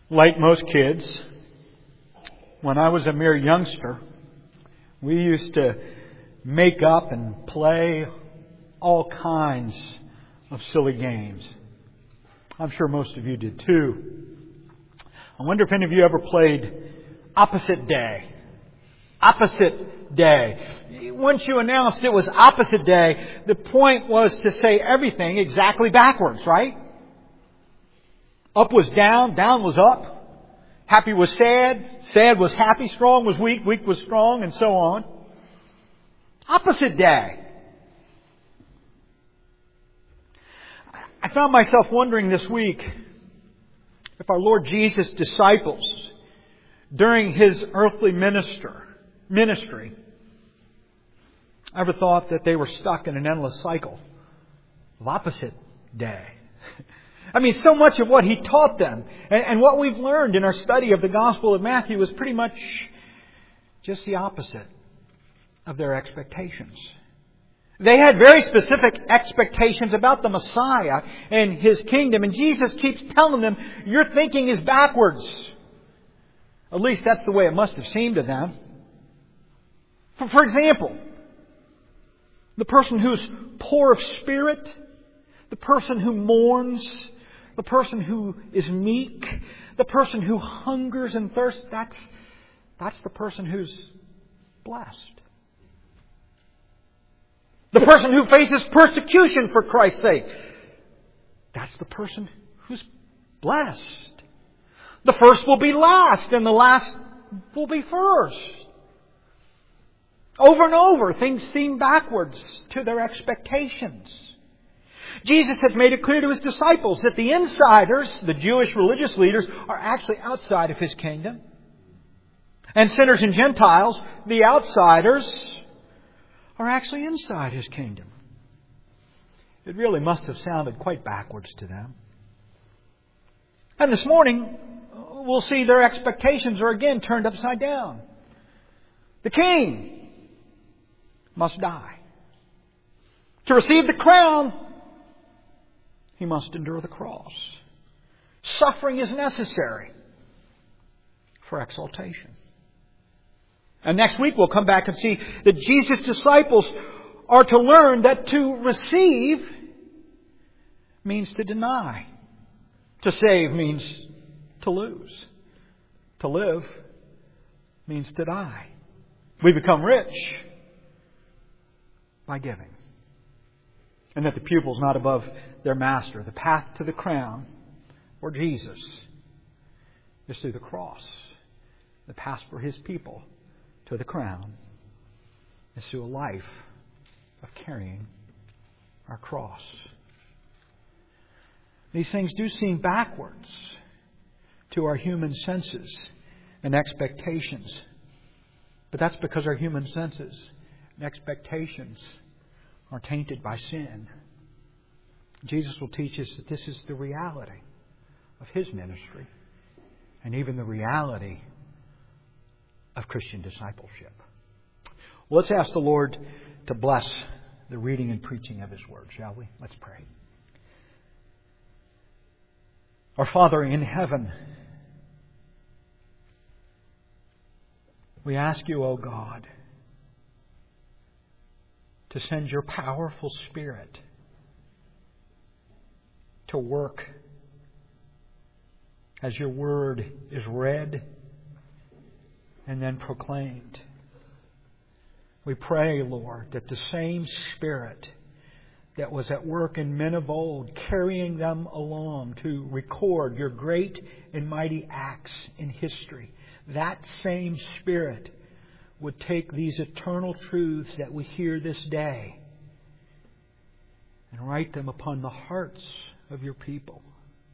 Like most kids, when I was a mere youngster, we used to make up and play all kinds of silly games. I'm sure most of you did too. I wonder if any of you ever played Opposite Day. Opposite Day. Once you announced it was Opposite Day, the point was to say everything exactly backwards, right? Up was down, down was up. Happy was sad, sad was happy, strong was weak, weak was strong, and so on. Opposite Day. I found myself wondering this week if our Lord Jesus' disciples, during His earthly ministry, ever thought that they were stuck in an endless cycle of opposite day. I mean, so much of what He taught them and what we've learned in our study of the Gospel of Matthew was pretty much just the opposite of their expectations. They had very specific expectations about the Messiah and His kingdom. And Jesus keeps telling them, your thinking is backwards. At least that's the way it must have seemed to them. For example, the person who's poor of spirit, the person who mourns, the person who is meek, the person who hungers and thirsts, that's the person who's blessed. The person who faces persecution for Christ's sake, that's the person who's blessed. The first will be last and the last will be first. Over and over, things seem backwards to their expectations. Jesus has made it clear to His disciples that the insiders, the Jewish religious leaders, are actually outside of His kingdom. And sinners and Gentiles, the outsiders, are actually inside His kingdom. It really must have sounded quite backwards to them. And this morning, we'll see their expectations are again turned upside down. The king must die. To receive the crown, he must endure the cross. Suffering is necessary for exaltation. And next week we'll come back and see that Jesus' disciples are to learn that to receive means to deny. To save means to lose. To live means to die. We become rich by giving. And that the pupil's not above their master. The path to the crown, or Jesus, is through the cross. The path for His people to the crown is through a life of carrying our cross. These things do seem backwards to our human senses and expectations. But that's because our human senses and expectations are tainted by sin. Jesus will teach us that this is the reality of His ministry and even the reality of Christian discipleship. Well, let's ask the Lord to bless the reading and preaching of His Word, shall we? Let's pray. Our Father in heaven, we ask You, O God, to send Your powerful Spirit to work as Your Word is read and then proclaimed. We pray, Lord, that the same Spirit that was at work in men of old, carrying them along to record Your great and mighty acts in history, that same Spirit would take these eternal truths that we hear this day and write them upon the hearts of Your people.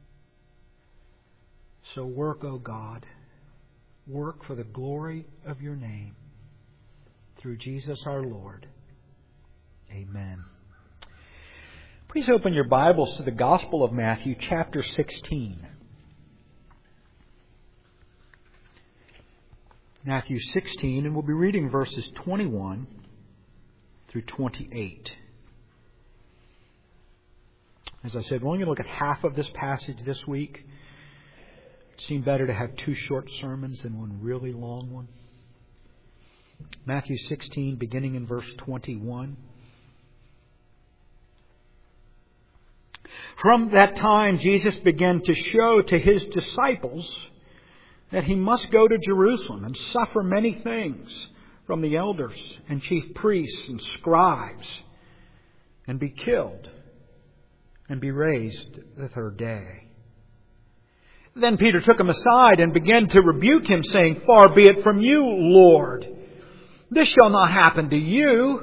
So work, O God. Work for the glory of Your name. Through Jesus our Lord. Amen. Please open your Bibles to the Gospel of Matthew, chapter 16. Matthew 16, and we'll be reading verses 21 through 28. As I said, we're only going to look at half of this passage this week. It seemed better to have 2 short sermons than one really long one. Matthew 16, beginning in verse 21. From that time, Jesus began to show to His disciples that He must go to Jerusalem and suffer many things from the elders and chief priests and scribes, and be killed and be raised the 3rd day. Then Peter took Him aside and began to rebuke Him, saying, Far be it from you, Lord. This shall not happen to you.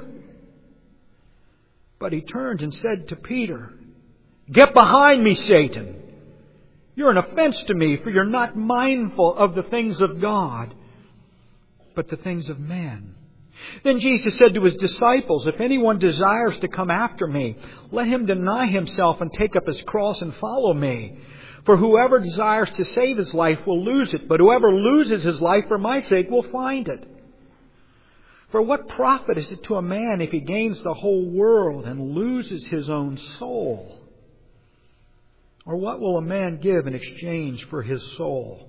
But He turned and said to Peter, Get behind me, Satan. You're an offense to me, for you're not mindful of the things of God, but the things of men. Then Jesus said to His disciples, If anyone desires to come after me, let him deny himself and take up his cross and follow me. For whoever desires to save his life will lose it, but whoever loses his life for my sake will find it. For what profit is it to a man if he gains the whole world and loses his own soul? Or what will a man give in exchange for his soul?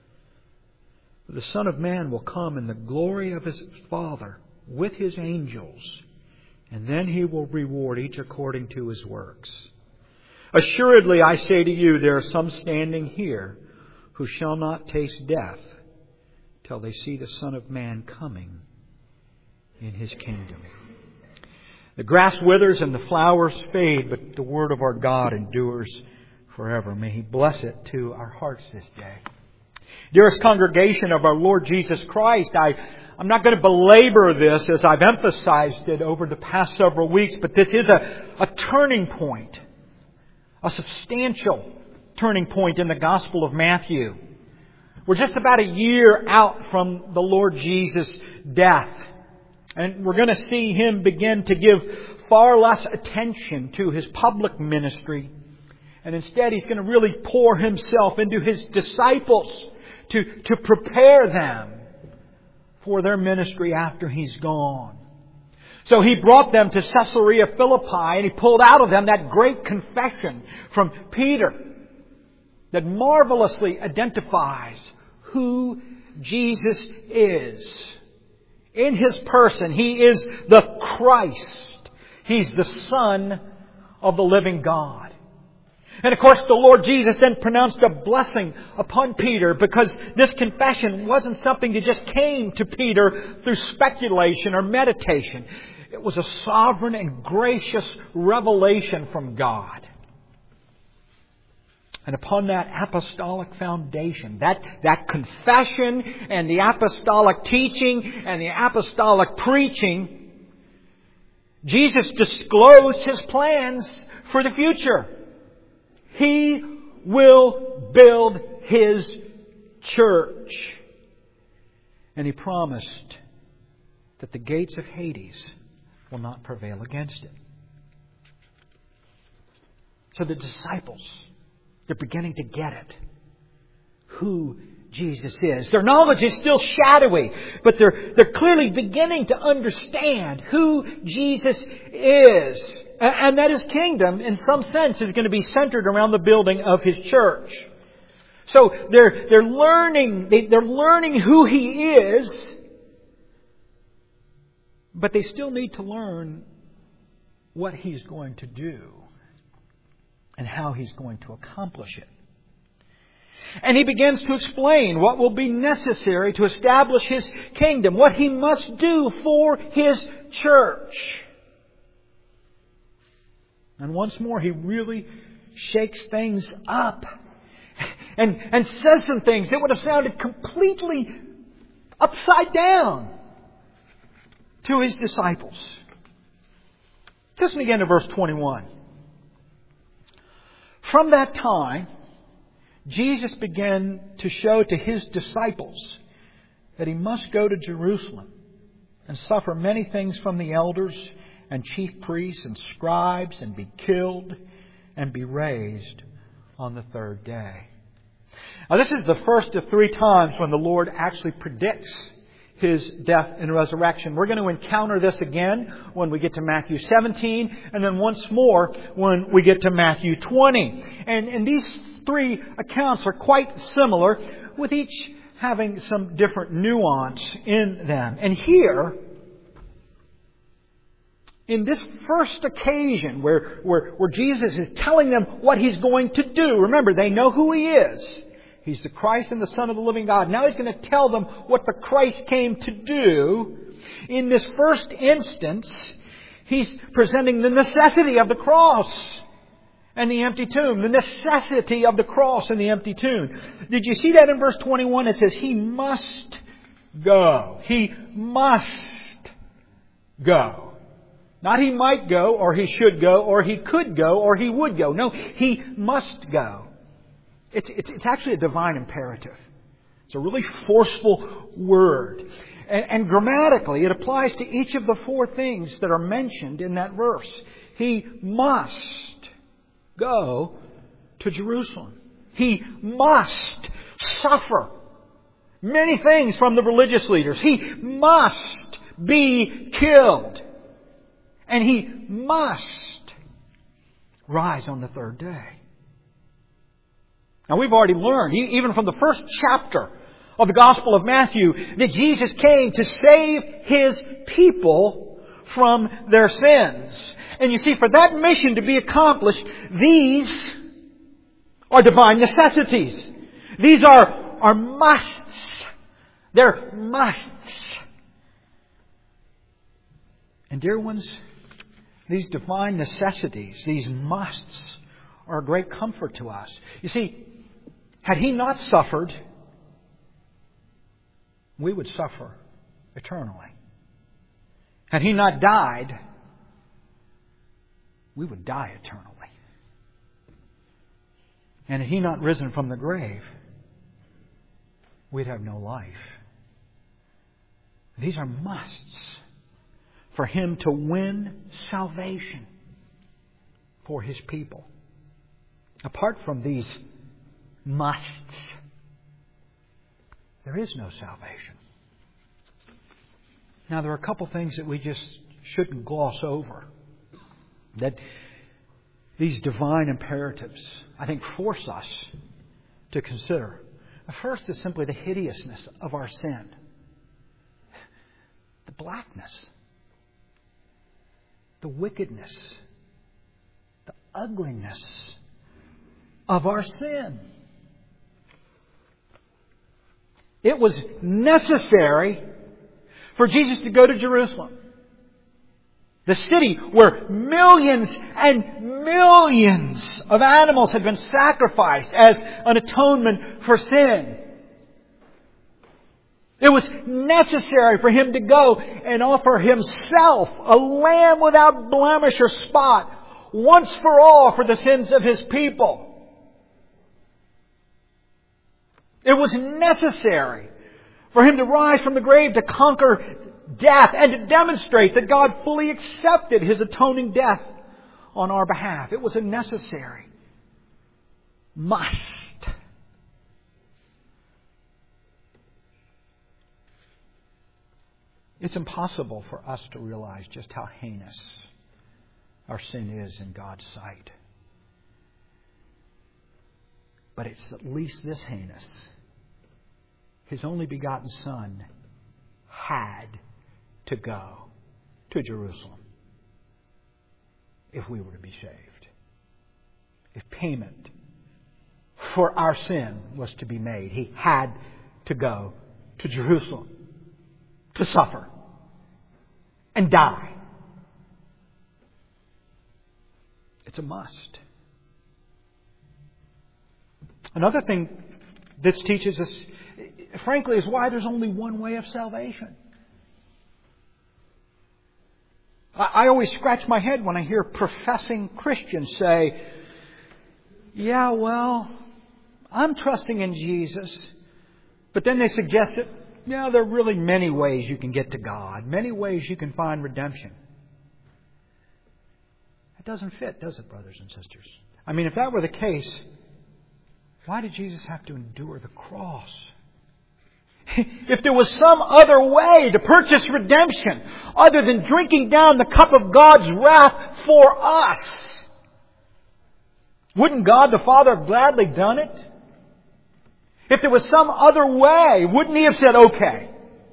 The Son of Man will come in the glory of His Father with His angels, and then He will reward each according to his works. Assuredly, I say to you, there are some standing here who shall not taste death till they see the Son of Man coming in His kingdom. The grass withers and the flowers fade, but the word of our God endures forever. May He bless it to our hearts this day. Dearest congregation of our Lord Jesus Christ, I'm not going to belabor this as I've emphasized it over the past several weeks, but this is a turning point, a substantial turning point in the Gospel of Matthew. We're just about a year out from the Lord Jesus' death, and we're going to see Him begin to give far less attention to His public ministry. And instead, He's going to really pour Himself into His disciples to prepare them for their ministry after He's gone. So He brought them to Caesarea Philippi, and He pulled out of them that great confession from Peter that marvelously identifies who Jesus is. In His person, He is the Christ. He's the Son of the living God. And of course, the Lord Jesus then pronounced a blessing upon Peter, because this confession wasn't something that just came to Peter through speculation or meditation. It was a sovereign and gracious revelation from God. And upon that apostolic foundation, that confession and the apostolic teaching and the apostolic preaching, Jesus disclosed His plans for the future. He will build His church. And He promised that the gates of Hades will not prevail against it. So the disciples, they're beginning to get it. Who Jesus is. Their knowledge is still shadowy, but they're clearly beginning to understand who Jesus is. And that His kingdom, in some sense, is going to be centered around the building of His church. So they're learning who He is, but they still need to learn what He's going to do and how He's going to accomplish it. And He begins to explain what will be necessary to establish His kingdom, what He must do for His church. And once more, He really shakes things up and says some things that would have sounded completely upside down to His disciples. Listen again to verse 21. From that time, Jesus began to show to His disciples that He must go to Jerusalem and suffer many things from the elders and chief priests and scribes, and be killed and be raised on the 3rd day. Now, this is the first of 3 times when the Lord actually predicts His death and resurrection. We're going to encounter this again when we get to Matthew 17, and then once more when we get to Matthew 20. And these three accounts are quite similar, with each having some different nuance in them. And here, in this first occasion where Jesus is telling them what He's going to do, remember, they know who He is. He's the Christ and the Son of the living God. Now He's going to tell them what the Christ came to do. In this first instance, He's presenting the necessity of the cross and the empty tomb. The necessity of the cross and the empty tomb. Did you see that in verse 21? It says, He must go. He must go. Not He might go, or He should go, or He could go, or He would go. No, He must go. It's actually a divine imperative. It's a really forceful word. And grammatically, it applies to each of the four things that are mentioned in that verse. He must go to Jerusalem. He must suffer many things from the religious leaders. He must be killed. And He must rise on the third day. Now we've already learned, even from the first chapter of the Gospel of Matthew, that Jesus came to save His people from their sins. And you see, for that mission to be accomplished, these are divine necessities. These are musts. They're musts. And dear ones, these divine necessities, these musts, are a great comfort to us. You see, had He not suffered, we would suffer eternally. Had He not died, we would die eternally. And had He not risen from the grave, we'd have no life. These are musts for Him to win salvation for His people. Apart from these musts, there is no salvation. Now, there are a couple things that we just shouldn't gloss over, that these divine imperatives, I think, force us to consider. The first is simply the hideousness of our sin. The blackness, the wickedness, the ugliness of our sin. It was necessary for Jesus to go to Jerusalem, the city where millions and millions of animals had been sacrificed as an atonement for sin. It was necessary for Him to go and offer Himself, a lamb without blemish or spot, once for all for the sins of His people. It was necessary for Him to rise from the grave to conquer death and to demonstrate that God fully accepted His atoning death on our behalf. It was a necessary must. It's impossible for us to realize just how heinous our sin is in God's sight. But it's at least this heinous. His only begotten Son had to go to Jerusalem if we were to be saved. If payment for our sin was to be made, He had to go to Jerusalem to suffer and die. It's a must. Another thing this teaches us, frankly, is why there's only one way of salvation. I always scratch my head when I hear professing Christians say, yeah, well, I'm trusting in Jesus. But then they suggest that, yeah, there are really many ways you can get to God. Many ways you can find redemption. It doesn't fit, does it, brothers and sisters? I mean, if that were the case, why did Jesus have to endure the cross? If there was some other way to purchase redemption other than drinking down the cup of God's wrath for us, wouldn't God the Father have gladly done it? If there was some other way, wouldn't He have said, okay?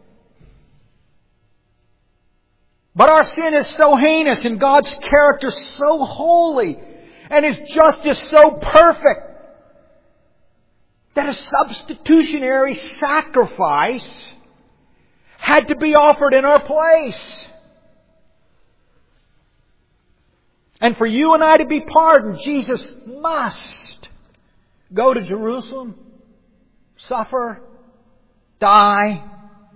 But our sin is so heinous and God's character so holy and His justice so perfect that a substitutionary sacrifice had to be offered in our place. And for you and I to be pardoned, Jesus must go to Jerusalem, suffer, die,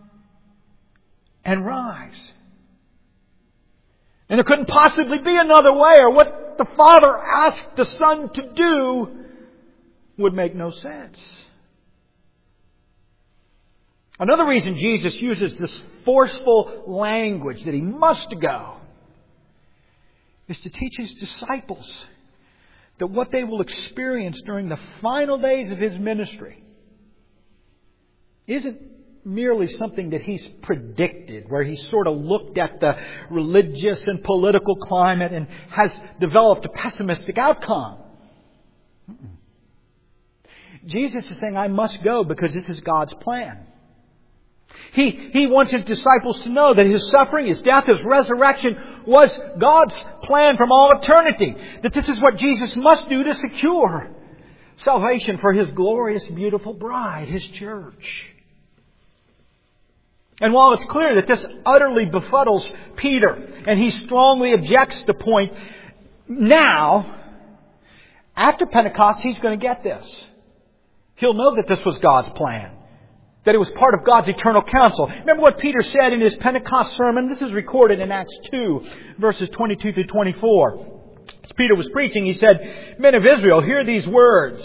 and rise. And there couldn't possibly be another way, or what the Father asked the Son to do would make no sense. Another reason Jesus uses this forceful language that He must go is to teach His disciples that what they will experience during the final days of His ministry isn't merely something that He's predicted, where He's sort of looked at the religious and political climate and has developed a pessimistic outcome. Jesus is saying, I must go because this is God's plan. He wants His disciples to know that His suffering, His death, His resurrection was God's plan from all eternity. That this is what Jesus must do to secure salvation for His glorious, beautiful bride, His church. And while it's clear that this utterly befuddles Peter, and he strongly objects the point, now, after Pentecost, he's going to get this. He'll know that this was God's plan. That it was part of God's eternal counsel. Remember what Peter said in his Pentecost sermon? This is recorded in Acts 2, verses 22 through 24. As Peter was preaching, he said, Men of Israel, hear these words.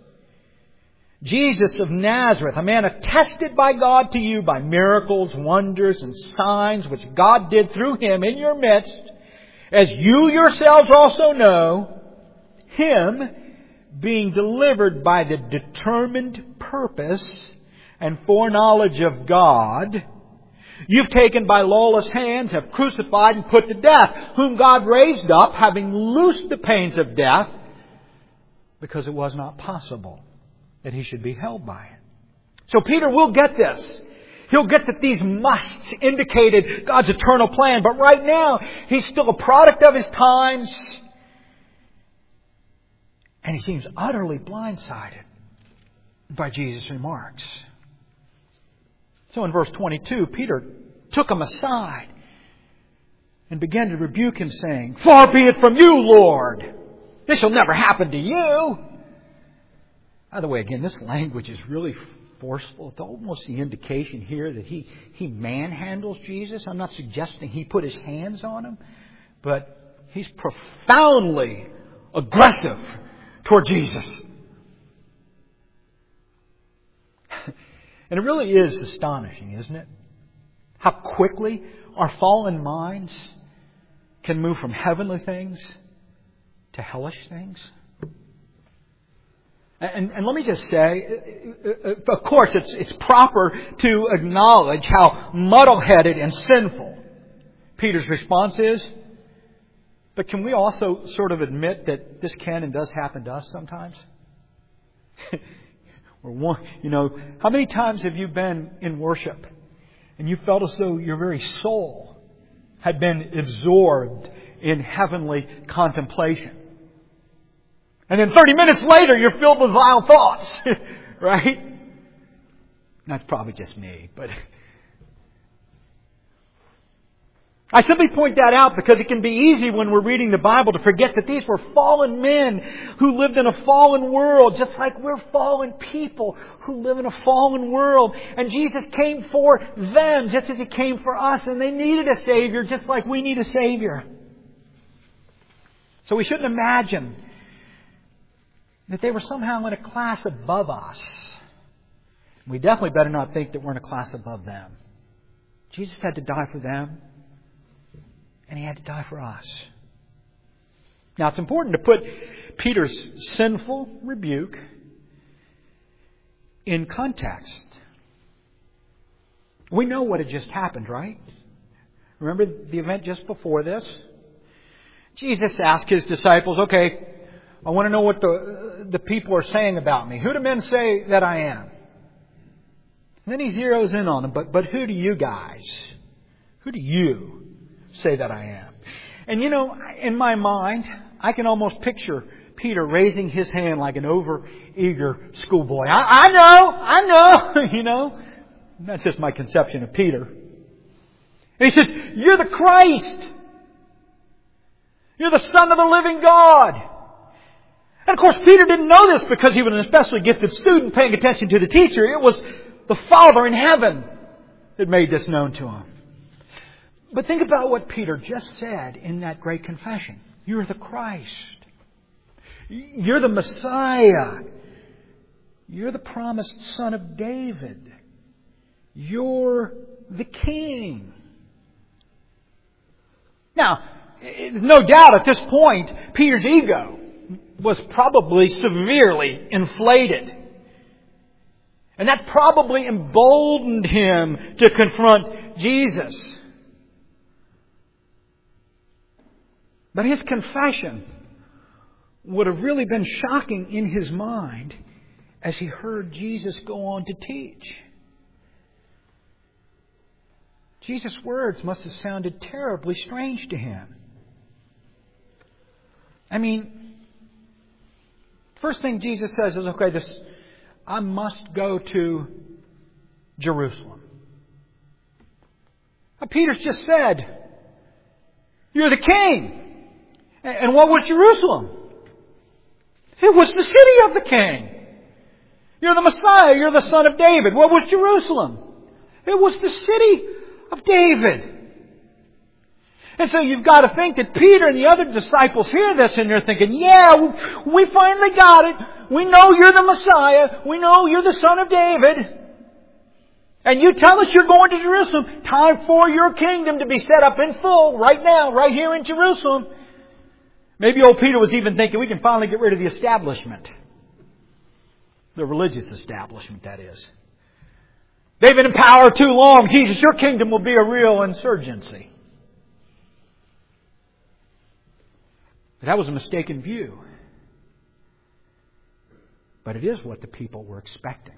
Jesus of Nazareth, a man attested by God to you by miracles, wonders, and signs which God did through Him in your midst, as you yourselves also know, Him being delivered by the determined purpose and foreknowledge of God, you've taken by lawless hands, have crucified and put to death, whom God raised up, having loosed the pains of death, because it was not possible that He should be held by it. So Peter will get this. He'll get that these musts indicated God's eternal plan. But right now, he's still a product of his times. And he seems utterly blindsided by Jesus' remarks. So in verse 22, Peter took him aside and began to rebuke him, saying, Far be it from you, Lord! This shall never happen to you! By the way, again, this language is really forceful. It's almost the indication here that he manhandles Jesus. I'm not suggesting he put his hands on him, but he's profoundly aggressive toward Jesus. And it really is astonishing, isn't it? How quickly our fallen minds can move from heavenly things to hellish things. And let me just say, of course, it's proper to acknowledge how muddle-headed and sinful Peter's response is. But can we also sort of admit that this can and does happen to us sometimes? How many times have you been in worship and you felt as though your very soul had been absorbed in heavenly contemplation? And then 30 minutes later, you're filled with vile thoughts. Right? That's probably just me, but I simply point that out because it can be easy when we're reading the Bible to forget that these were fallen men who lived in a fallen world, just like we're fallen people who live in a fallen world. And Jesus came for them just as He came for us. And they needed a Savior just like we need a Savior. So we shouldn't imagine that they were somehow in a class above us. We definitely better not think that we're in a class above them. Jesus had to die for them. And He had to die for us. Now, it's important to put Peter's sinful rebuke in context. We know what had just happened, right? Remember the event just before this? Jesus asked His disciples, okay, I want to know what the people are saying about me. Who do men say that I am? And then He zeroes in on them. But who do you guys? Who do you say that I am? And you know, in my mind, I can almost picture Peter raising his hand like an over-eager schoolboy. I know, you know. That's just my conception of Peter. And he says, you're the Christ. You're the Son of the living God. And of course, Peter didn't know this because he was an especially gifted student paying attention to the teacher. It was the Father in heaven that made this known to him. But think about what Peter just said in that great confession. You're the Christ. You're the Messiah. You're the promised Son of David. You're the King. Now, no doubt at this point, Peter's ego was probably severely inflated. And that probably emboldened him to confront Jesus. But his confession would have really been shocking in his mind as he heard Jesus go on to teach. Jesus' words must have sounded terribly strange to him. I mean, first thing Jesus says is, okay, I must go to Jerusalem. Now, Peter's just said, you're the King. And what was Jerusalem? It was the city of the King. You're the Messiah. You're the Son of David. What was Jerusalem? It was the city of David. And so you've got to think that Peter and the other disciples hear this and they're thinking, yeah, we finally got it. We know you're the Messiah. We know you're the Son of David. And you tell us you're going to Jerusalem. Time for your kingdom to be set up in full right now, right here in Jerusalem. Maybe old Peter was even thinking we can finally get rid of the establishment. The religious establishment, that is. They've been in power too long. Jesus, your kingdom will be a real insurgency. But that was a mistaken view. But it is what the people were expecting.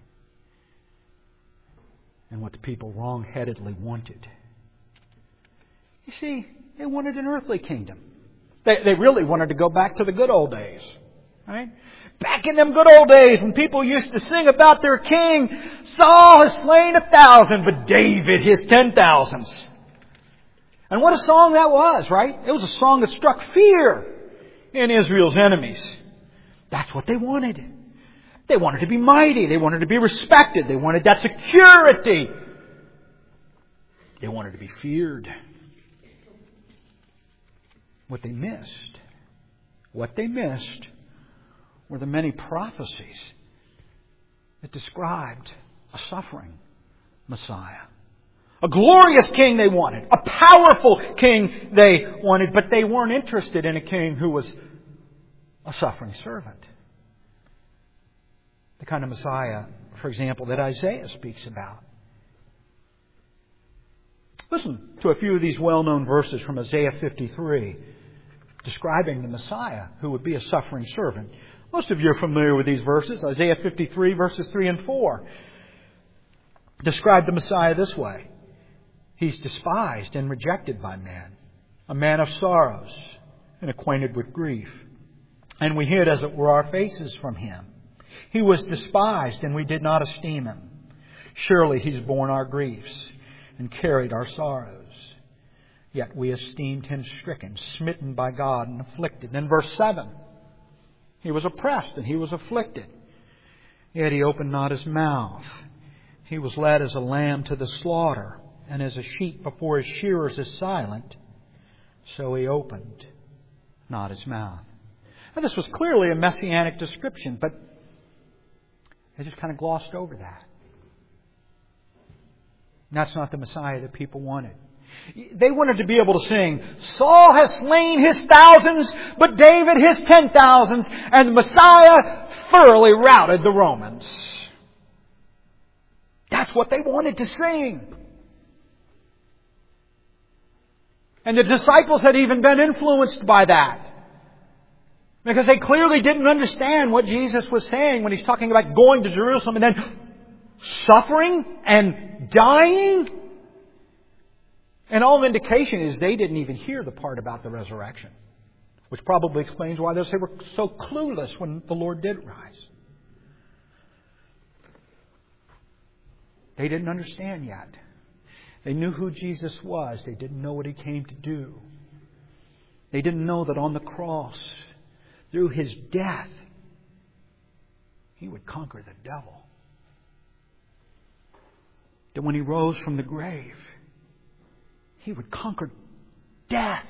And what the people wrong-headedly wanted. You see, they wanted an earthly kingdom. They really wanted to go back to the good old days. Right? Back in them good old days when people used to sing about their king, Saul has slain 1,000, but David his 10,000s. And what a song that was, right? It was a song that struck fear in Israel's enemies. That's what they wanted. They wanted to be mighty. They wanted to be respected. They wanted that security. They wanted to be feared. What they missed were the many prophecies that described a suffering Messiah. A glorious king they wanted. A powerful king they wanted. But they weren't interested in a king who was a suffering servant. The kind of Messiah, for example, that Isaiah speaks about. Listen to a few of these well-known verses from Isaiah 53, describing the Messiah who would be a suffering servant. Most of you are familiar with these verses. Isaiah 53, verses 3 and 4 describe the Messiah this way. He's despised and rejected by men, a man of sorrows and acquainted with grief. And we hid, as it were, our faces from Him. He was despised, and we did not esteem Him. Surely He's borne our griefs and carried our sorrows. Yet we esteemed Him stricken, smitten by God, and afflicted. Then verse 7. He was oppressed and He was afflicted. Yet He opened not His mouth. He was led as a lamb to the slaughter, and as a sheep before his shearers is silent, so He opened not His mouth. Now, this was clearly a messianic description, but they just kind of glossed over that. And that's not the Messiah that people wanted. They wanted to be able to sing, Saul has slain his thousands, but David his 10,000s, and the Messiah thoroughly routed the Romans. That's That's what they wanted to sing. And the disciples had even been influenced by that. Because they clearly didn't understand what Jesus was saying when He's talking about going to Jerusalem and then suffering and dying. And all indication is they didn't even hear the part about the resurrection. Which probably explains why they were so clueless when the Lord did rise. They didn't understand yet. They knew who Jesus was. They didn't know what He came to do. They didn't know that on the cross, through His death, He would conquer the devil. That when He rose from the grave, He would conquer death.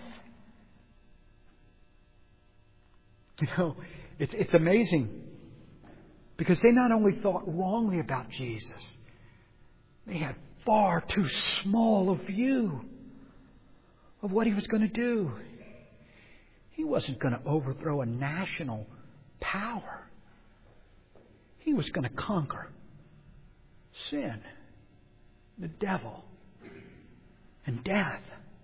You know, it's amazing. Because they not only thought wrongly about Jesus, they had far too small a view of what He was going to do. He wasn't going to overthrow a national power. He was going to conquer sin, the devil, and death.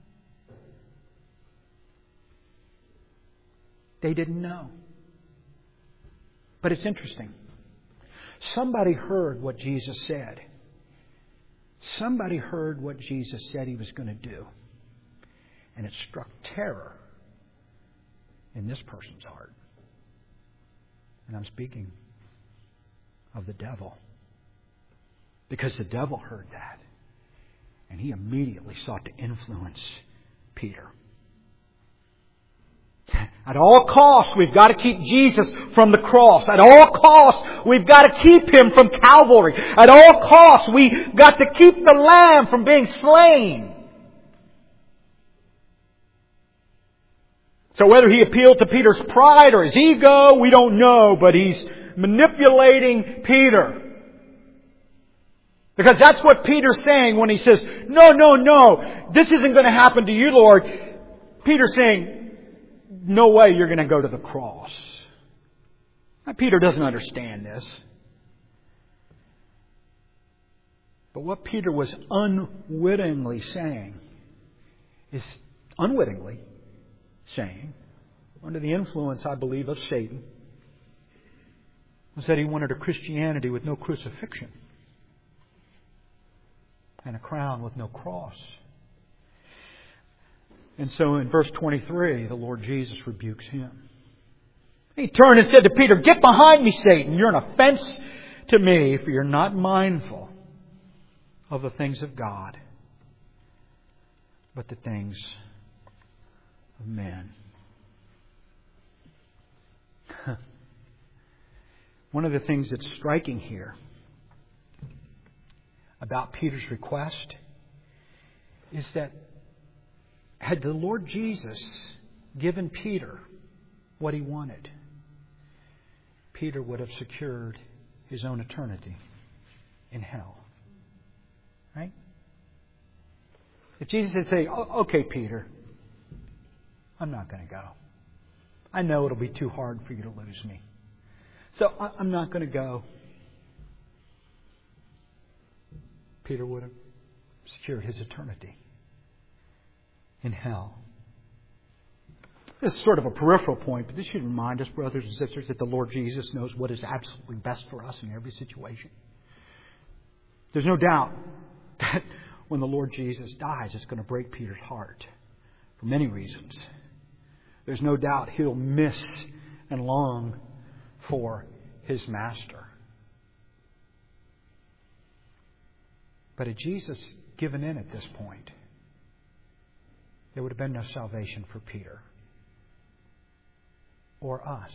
They didn't know. But it's interesting. Somebody heard what Jesus said. Somebody heard what Jesus said He was going to do. And it struck terror in this person's heart. And I'm speaking of the devil. Because the devil heard that. And he immediately sought to influence Peter. At all costs, we've got to keep Jesus from the cross. At all costs, we've got to keep Him from Calvary. At all costs, we've got to keep the Lamb from being slain. So whether He appealed to Peter's pride or his ego, we don't know, but He's manipulating Peter. Because that's what Peter's saying when he says, no, this isn't going to happen to you, Lord. Peter's saying, no way you're going to go to the cross. Now, Peter doesn't understand this. But what Peter was unwittingly saying, under the influence, I believe, of Satan, was that he wanted a Christianity with no crucifixion and a crown with no cross. And so in verse 23, the Lord Jesus rebukes him. He turned and said to Peter, "Get behind me, Satan. You're an offense to me, for you're not mindful of the things of God, but the things of men." One of the things that's striking here about Peter's request is that had the Lord Jesus given Peter what he wanted, Peter would have secured his own eternity in hell. Right? If Jesus had said, "Okay, Peter, I'm not going to go. I know it'll be too hard for you to lose me. So I'm not going to go." Peter would have secured his eternity in hell. This is sort of a peripheral point, but this should remind us, brothers and sisters, that the Lord Jesus knows what is absolutely best for us in every situation. There's no doubt that when the Lord Jesus dies, it's going to break Peter's heart for many reasons. There's no doubt he'll miss and long for his master. But had Jesus given in at this point, there would have been no salvation for Peter or us.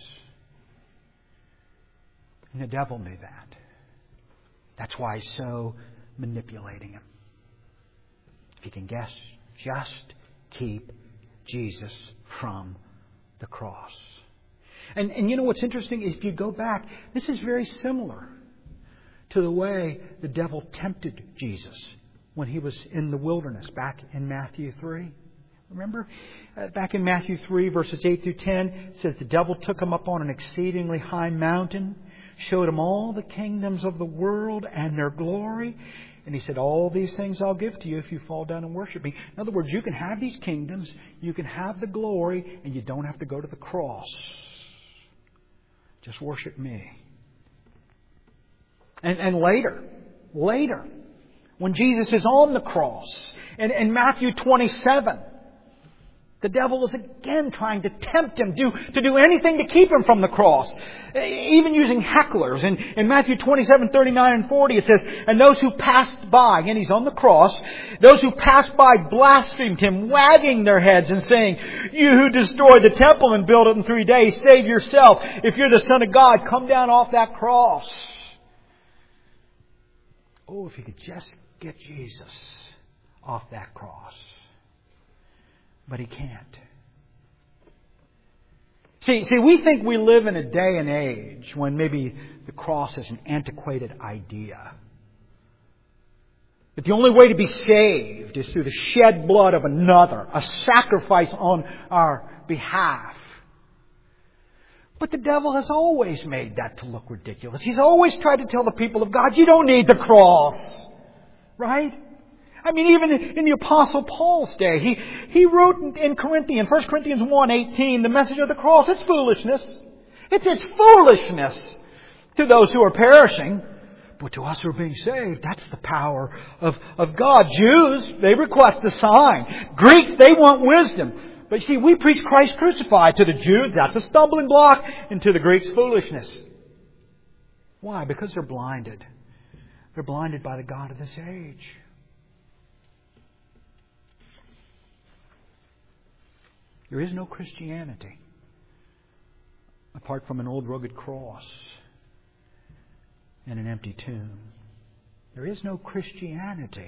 And the devil knew that. That's why he's so manipulating him. If you can guess, just keep Jesus from the cross. And you know what's interesting? If you go back, this is very similar to the way the devil tempted Jesus when he was in the wilderness back in Matthew 3. Remember? Back in Matthew 3, verses 8 through 10, it says, "The devil took him up on an exceedingly high mountain, showed him all the kingdoms of the world and their glory, And He said, all these things I'll give to you if you fall down and worship Me. In other words, you can have these kingdoms, you can have the glory, and you don't have to go to the cross. Just worship Me. And later, when Jesus is on the cross, in Matthew 27, the devil is again trying to tempt Him to do anything to keep Him from the cross. Even using hecklers. In Matthew 27, 39 and 40 it says, and those who passed by, and He's on the cross, those who passed by blasphemed Him, wagging their heads and saying, you who destroyed the temple and built it in 3 days, save yourself. If you're the Son of God, come down off that cross. Oh, if He could just get Jesus off that cross. But He can't. See, we think we live in a day and age when maybe the cross is an antiquated idea. That the only way to be saved is through the shed blood of another, a sacrifice on our behalf. But the devil has always made that to look ridiculous. He's always tried to tell the people of God, you don't need the cross. Right? I mean, even in the Apostle Paul's day, he wrote in 1 Corinthians 1:18, the message of the cross, it's foolishness. It's foolishness to those who are perishing. But to us who are being saved, that's the power of God. Jews, they request a sign. Greeks, they want wisdom. But you see, we preach Christ crucified. To the Jews, that's a stumbling block. And to the Greeks, foolishness. Why? Because they're blinded. They're blinded by the god of this age. There is no Christianity apart from an old rugged cross and an empty tomb. There is no Christianity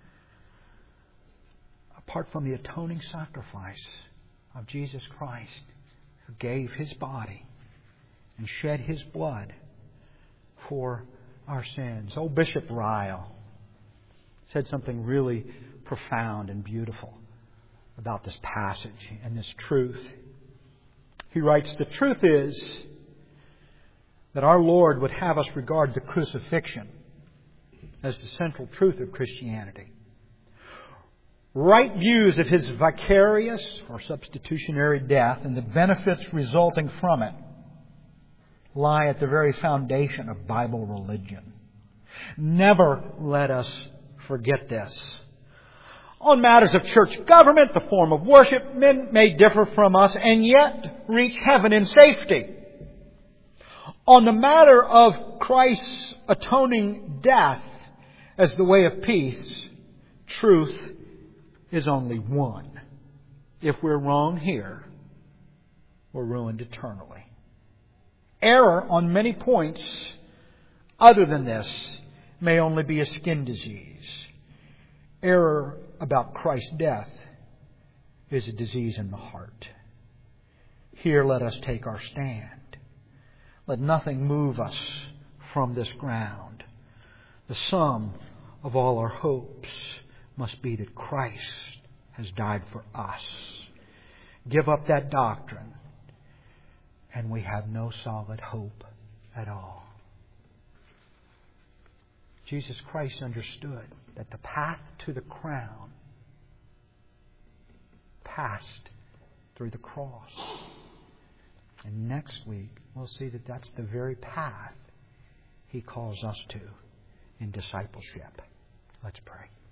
apart from the atoning sacrifice of Jesus Christ, who gave His body and shed His blood for our sins. Old Bishop Ryle said something really profound and beautiful about this passage and this truth. He writes, the truth is that our Lord would have us regard the crucifixion as the central truth of Christianity. Right views of His vicarious or substitutionary death and the benefits resulting from it lie at the very foundation of Bible religion. Never let us forget this. On matters of church government, the form of worship, men may differ from us and yet reach heaven in safety. On the matter of Christ's atoning death as the way of peace, truth is only one. If we're wrong here, we're ruined eternally. Error on many points other than this may only be a skin disease. Error about Christ's death is a disease in the heart. Here let us take our stand. Let nothing move us from this ground. The sum of all our hopes must be that Christ has died for us. Give up that doctrine, and we have no solid hope at all. Jesus Christ understood that the path to the crown passed through the cross. And next week, we'll see that that's the very path He calls us to in discipleship. Let's pray.